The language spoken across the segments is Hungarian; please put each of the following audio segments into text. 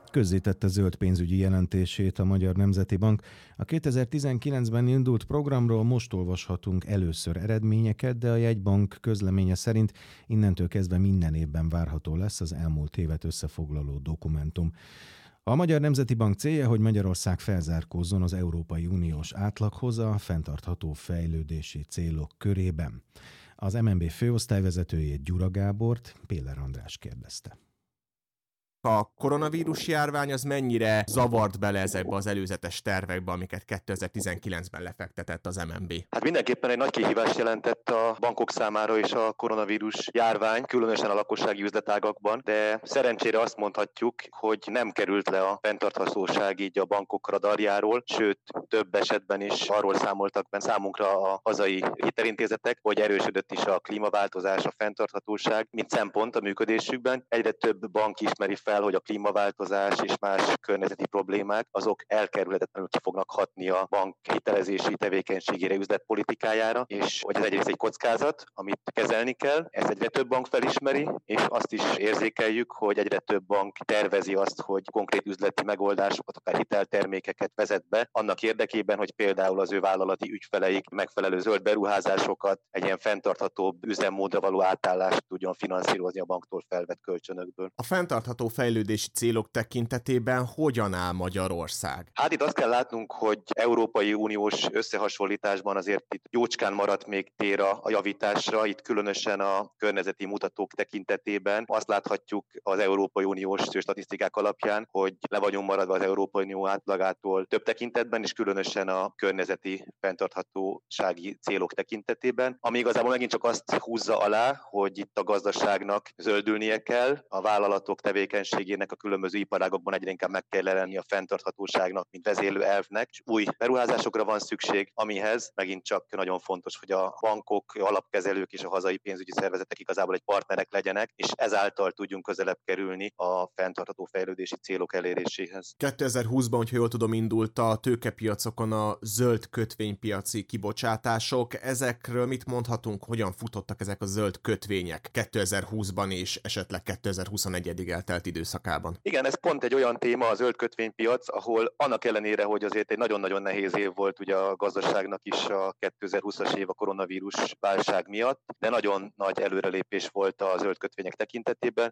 Közzétette zöld pénzügyi jelentését a Magyar Nemzeti Bank. A 2019-ben indult programról most olvashatunk először eredményeket, de a jegybank közleménye szerint innentől kezdve minden évben várható lesz az elmúlt évet összefoglaló dokumentum. A Magyar Nemzeti Bank célja, hogy Magyarország felzárkózzon az Európai Uniós átlaghoz a fenntartható fejlődési célok körében. Az MNB főosztályvezetőjét, Gyura Gábort Péller András kérdezte. A koronavírus járvány az mennyire zavart bele ezekbe az előzetes tervekbe, amiket 2019-ben lefektetett az MNB? Hát mindenképpen egy nagy kihívást jelentett a bankok számára is a koronavírus járvány, különösen a lakossági üzletágakban, de szerencsére azt mondhatjuk, hogy nem került le a fenntarthatóság így a bankok radarjáról, sőt több esetben is arról számoltak be számunkra a hazai hitelintézetek, hogy erősödött is a klímaváltozás, a fenntarthatóság, mint szempont a működésükben. Egyre több bank ismeri fel, hogy a klímaváltozás és más környezeti problémák azok elkerülhetetlenül ki fognak hatni a bank hitelezési tevékenységére, üzletpolitikájára, és hogy ez egyrészt egy kockázat, amit kezelni kell, ezt egyre több bank felismeri, és azt is érzékeljük, hogy egyre több bank tervezi azt, hogy konkrét üzleti megoldásokat, akár hiteltermékeket vezet be, annak érdekében, hogy például az ő vállalati ügyfeleik megfelelő zöld beruházásokat, egy ilyen fenntarthatóbb üzemmódra való átállást tudjon finanszírozni a banktól felvett kölcsönökből. A fenntartható fejlődési célok tekintetében hogyan áll Magyarország? Hát itt azt kell látnunk, hogy Európai Uniós összehasonlításban azért itt jócskán maradt még tér a javításra, itt különösen a környezeti mutatók tekintetében. Azt láthatjuk az Európai Uniós statisztikák alapján, hogy le vagyunk maradva az Európai Unió átlagától több tekintetben, és különösen a környezeti fenntarthatósági célok tekintetében, ami igazából megint csak azt húzza alá, hogy itt a gazdaságnak zöldülnie kell, a vállalatok tevékenységének a különböző iparágokban egyre inkább meg kell jelenni a fenntarthatóságnak, mint vezérlő elvnek, és új beruházásokra van szükség, amihez megint csak nagyon fontos, hogy a bankok, alapkezelők és a hazai pénzügyi szervezetek igazából egy partnerek legyenek, és ezáltal tudjunk közelebb kerülni a fenntartható fejlődési célok eléréséhez. 2020-ban, hogyha jól tudom, indult a tőkepiacokon a zöld kötvénypiaci kibocsátások. Ezekről mit mondhatunk, hogyan futottak ezek a zöld kötvények 2020-ban és esetleg 2021-ig eltelt időszakában? Igen, ez pont egy olyan téma, a zöld kötvénypiac, ahol annak ellenére, hogy azért egy nagyon-nagyon nehéz év volt ugye a gazdaságnak is a 2020-as év a koronavírus válság miatt, de nagyon nagy előrelépés volt a zöld kötvények tekintetében.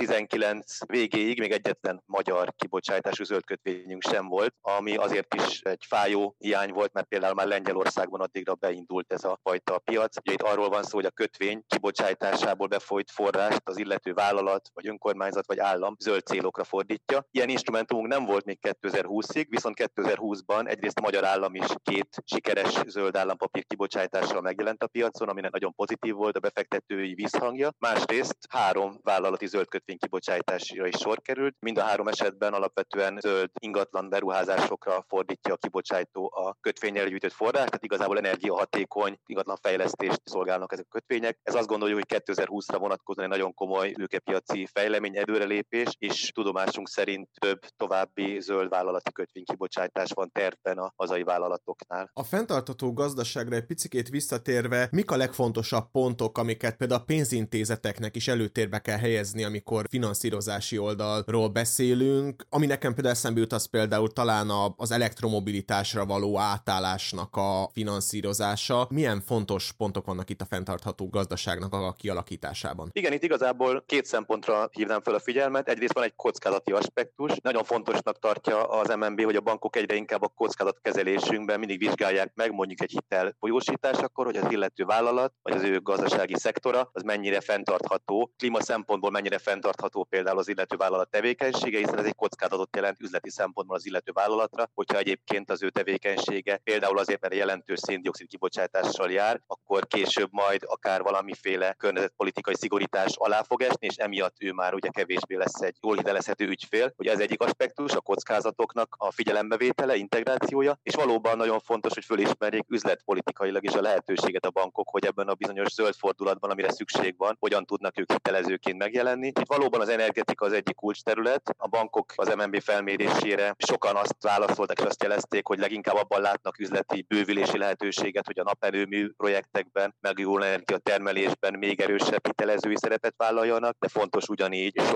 2019 végéig még egyetlen magyar kibocsátású zöld kötvényünk sem volt, ami azért is egy fájó hiány volt, mert például már Lengyelországban addigra beindult ez a fajta piac. Ugye itt arról van szó, hogy a kötvény kibocsátásából befolyt forrást az illető vállalat, vagy önkormányzat, vagy állam zöld célokra fordítja. Ilyen instrumentumunk nem volt még 2020-ig, viszont 2020-ban egyrészt a magyar állam is 2 sikeres zöld állampapír kibocsátással megjelent a piacon, aminek nagyon pozitív volt a befektetői visszhangja. Másrészt 3 vállalati zöld kötvény kibocsátásra is sor került. Mind a 3 esetben alapvetően zöld ingatlan beruházásokra fordítja a kibocsátó a kötvényel gyűjtött forrást, tehát igazából energiahatékony ingatlan fejlesztést szolgálnak ezek a kötvények. Ez azt gondoljuk, hogy 2020-ra vonatkozóan egy nagyon komoly tőkepiaci fejlemény, előrelépés, és tudomásunk szerint több további zöld vállalati kötvénykibocsátás van tervben a hazai vállalatoknál. A fenntartható gazdaságra egy picikét visszatérve, mik a legfontosabb pontok, amiket például a pénzintézeteknek is előtérbe kell helyezni, amikor finanszírozási oldalról beszélünk? Ami nekem például eszembe jut, az például talán az elektromobilitásra való átállásnak a finanszírozása. Milyen fontos pontok vannak itt a fenntartható gazdaságnak a kialakításában? Igen, itt igazából 2 szempontra hívnám fel a figyelmet. Egyrészt van egy kockázati aspektus. Nagyon fontosnak tartja az MNB, hogy a bankok egyre inkább a kockázatkezelésünkben mindig vizsgálják meg, mondjuk egy hitel folyósításakor, hogy az illető vállalat, vagy az ő gazdasági szektora, az mennyire fenntartható, klíma szempontból mennyire fenntartható például az illető vállalat tevékenysége, hiszen ez egy kockázatot jelent üzleti szempontból az illető vállalatra, hogyha egyébként az ő tevékenysége például azért, mert jelentős szén-dioxid kibocsátással jár, akkor később majd akár valamiféle környezetpolitikai szigorítás alá fog esni, és emiatt ő már ugye kevésbé lesz egy jól hitelezhető ügyfél. Ugye ez egyik aspektus, a kockázatoknak a figyelembevétele, integrációja, és valóban nagyon fontos, hogy fölismerjék üzletpolitikailag is a lehetőséget a bankok, hogy ebben a bizonyos zöld fordulatban, amire szükség van, hogyan tudnak ők hitelezőként megjelenni. Itt valóban az energetika az egyik kulcsterület. A bankok az MNB felmérésére sokan azt válaszoltak és azt jelezték, hogy leginkább abban látnak üzleti bővülési lehetőséget, hogy a naperőmű projektekben, megújuló energiatermelésben még erősebb hitelezői szerepet vállaljanak, de fontos ugyanígy sok bank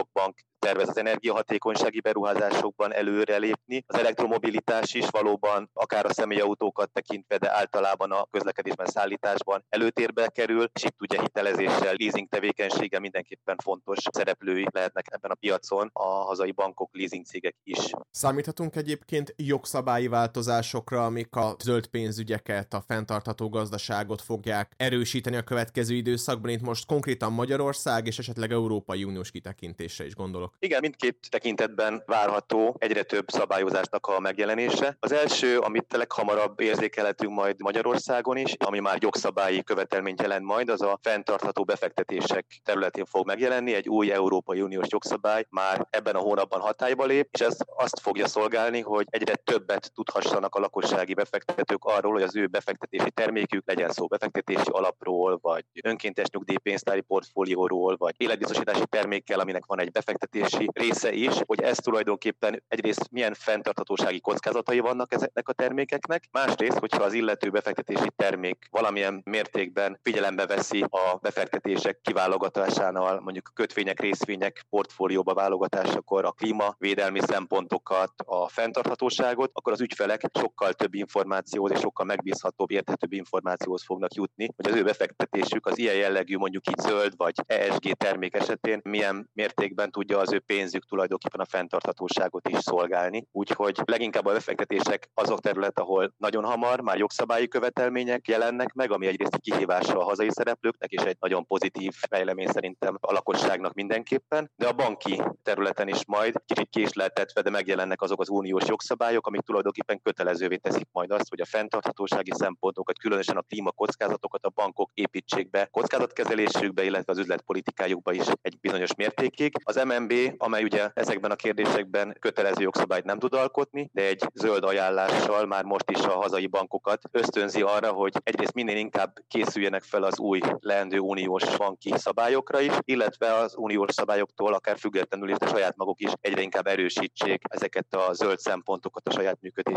tervez az energiahatékonysági beruházásokban előrelépni. Az elektromobilitás is valóban akár a személyautókat tekintve, de általában a közlekedésben, szállításban előtérbe kerül, és itt ugye hitelezéssel, leasing tevékenységgel mindenképpen fontos szereplői lehetnek ebben a piacon a hazai bankok, leasing cégek is. Számíthatunk egyébként jogszabályi változásokra, amik a zöld pénzügyeket, a fenntartható gazdaságot fogják erősíteni a következő időszakban, itt most konkrétan Magyarország és esetleg Európai Uniós kitekintésre is gondolok. Igen, mindkét tekintetben várható egyre több szabályozásnak a megjelenése. Az első, amit leghamarabb érzékelhetünk majd Magyarországon is, ami már jogszabályi követelményt jelent majd, az a fenntartható befektetések területén fog megjelenni. Egy új Európai Uniós jogszabály már ebben a hónapban hatályba lép, és ez azt fogja szolgálni, hogy egyre többet tudhassanak a lakossági befektetők arról, hogy az ő befektetési termékük, legyen szó befektetési alapról, vagy önkéntes nyugdíjpénztári portfólióról, vagy életbiztosítási termékkel, aminek van egy befektetési része is, hogy ez tulajdonképpen egyrészt milyen fenntarthatósági kockázatai vannak ezeknek a termékeknek, másrészt, hogyha az illető befektetési termék valamilyen mértékben figyelembe veszi a befektetések kiválogatásánál, mondjuk kötvények, részvények portfólióba válogatásakor a klímavédelmi szempontokat, a fenntarthatóságot, akkor az ügyfelek sokkal több információhoz és sokkal megbízhatóbb, érthetőbb információhoz fognak jutni, hogy az ő befektetésük az ilyen jellegű, mondjuk így zöld vagy ESG termék esetén milyen mértékben tudja az ő pénzük tulajdonképpen a fenntarthatóságot is szolgálni. Úgyhogy leginkább a befektetések azok terület, ahol nagyon hamar már jogszabályi követelmények jelennek meg, ami egyrészt kihívása a hazai szereplőknek, és egy nagyon pozitív fejlemény szerintem a lakosságnak mindenképpen, de a banki területen is majd kicsit késleltetve, de megjelennek azok az uniós jogszabályok, amik tulajdonképpen kötelezővé teszik majd azt, hogy a fenntarthatósági szempontokat, különösen a klímakockázatokat a bankok építsék be kockázatkezelésükbe, illetve az üzletpolitikájukba is egy bizonyos mértékig. Az MNB, amely ugye ezekben a kérdésekben kötelező jogszabályt nem tud alkotni, de egy zöld ajánlással már most is a hazai bankokat ösztönzi arra, hogy egyrészt minél inkább készüljenek fel az új leendő uniós banki szabályokra is, illetve az uniós szabályoktól akár függetlenül is, de saját maguk is egyre inkább erősítsék ezeket a zöld szempontokat a saját működésükben.